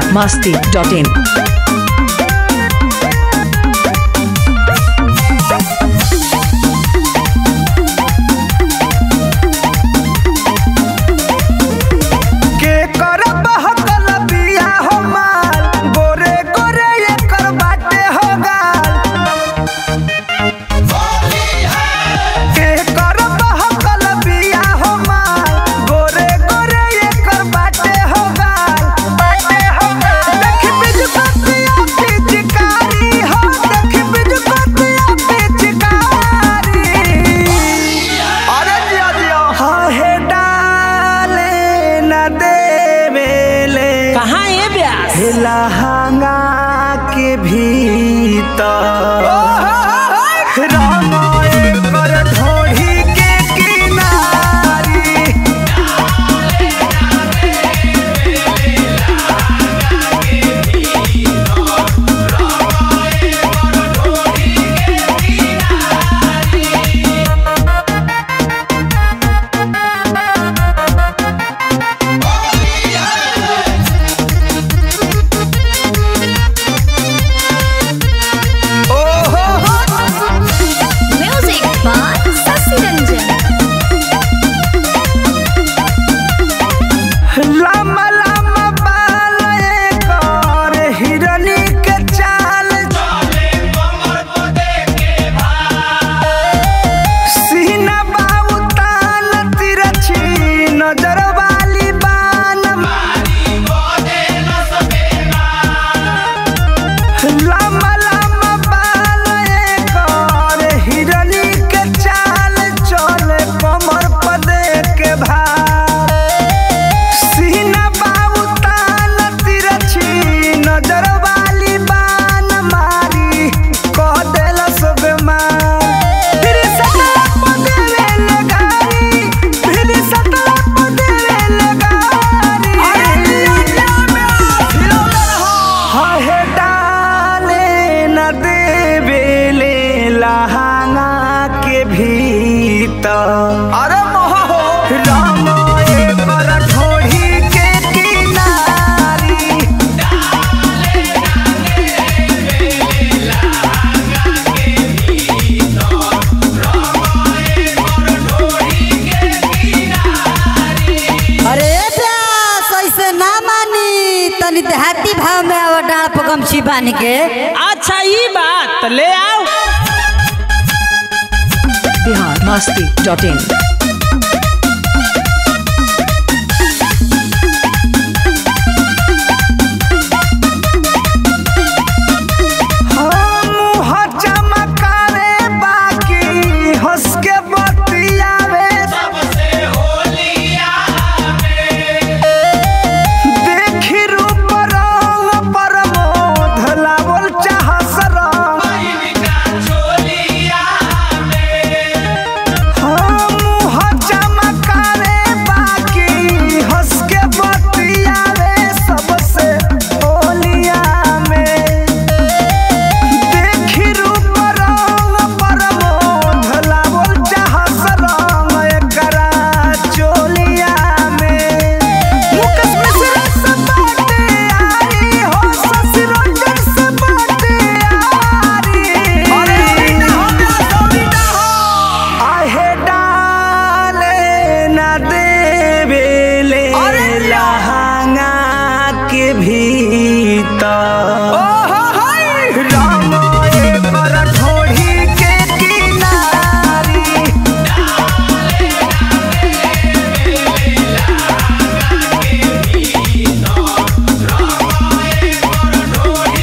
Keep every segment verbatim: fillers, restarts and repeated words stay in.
masti dot in. लहंगा के भीतर रंगोए कर ढोढ़ी के किनारी लम्बा लम्बा बाल कर हिरनी के चाल सीना बाबू तान तिरछी नजर वाली बान लम्बा लम्बा बाल कर हिरनी के चाल चले कमर पदे के भार लहंगा के भीतर अरे मोह रंगोए कर ढोढ़ी के किनारी अरे प्यास ऐसे ना मानी तनी देहाती भाव में आवा डाल पगमची बानी के। अच्छा ये बात ले आओ Bihar masti dot in.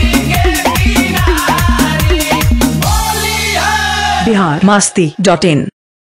Bihar masti dot in.